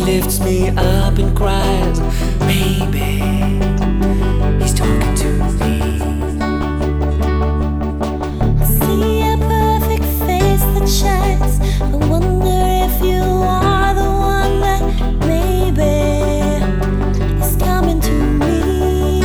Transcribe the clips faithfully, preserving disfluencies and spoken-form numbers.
lifts me up and cries, baby, he's talking to me. I see a perfect face that shines. I wonder if you are the one that maybe is coming to me.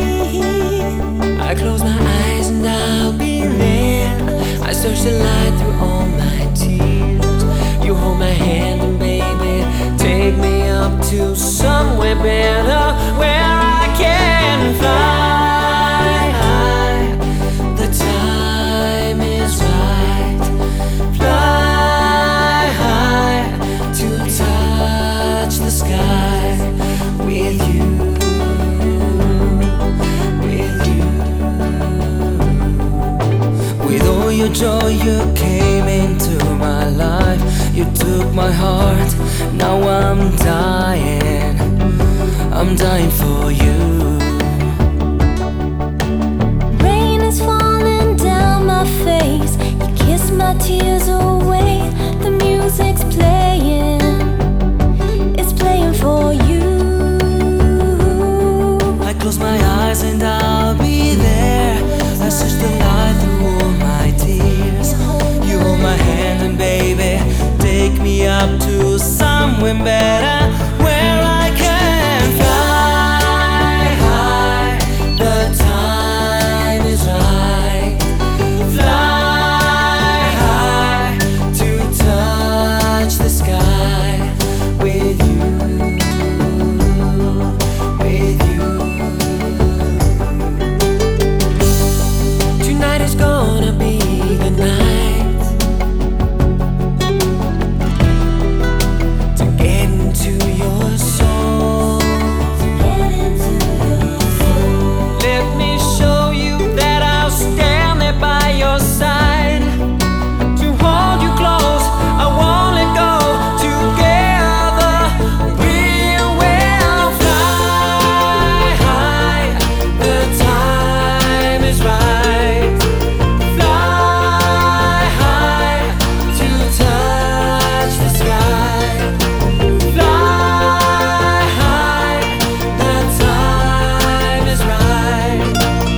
I close my eyes and I'll be there. I search the light through all my tears. You hold my hand and baby, take me up to somewhere better, where I can fly high. The time is right. Fly high to touch the sky with you. With all your joy you came into my life. You took my heart, now I'm dying. I'm dying for you. Rain is falling down my face. You kiss my tears away. The music's playing, it's playing for you. I close my eyes and I'll be there. I search the light through all my tears. You hold my hand and baby, take me up to somewhere better, where I can fly high. The time is right. Fly high to touch the sky with you, with you. Tonight is gonna be the night to get into your soul. Get into your soul. Let me show you that I'll stand there by your side, to hold you close, I won't let go. Together we will fly high. The time is right. Fly high to touch the sky. Fly high, the time is right.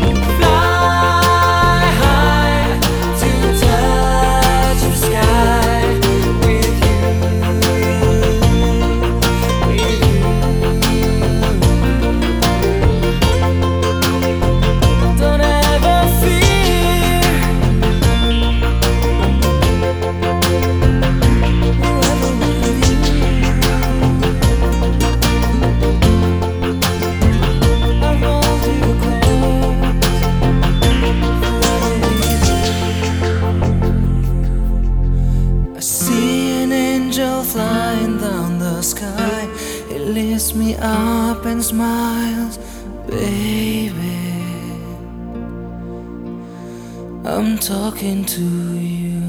Fly high to touch the sky with you, with you. Don't ever fear. Forever with you. I hold you close. Forever with you. I see an angel flying down the sky. It lifts me up and smiles, baby, I'm talking to you.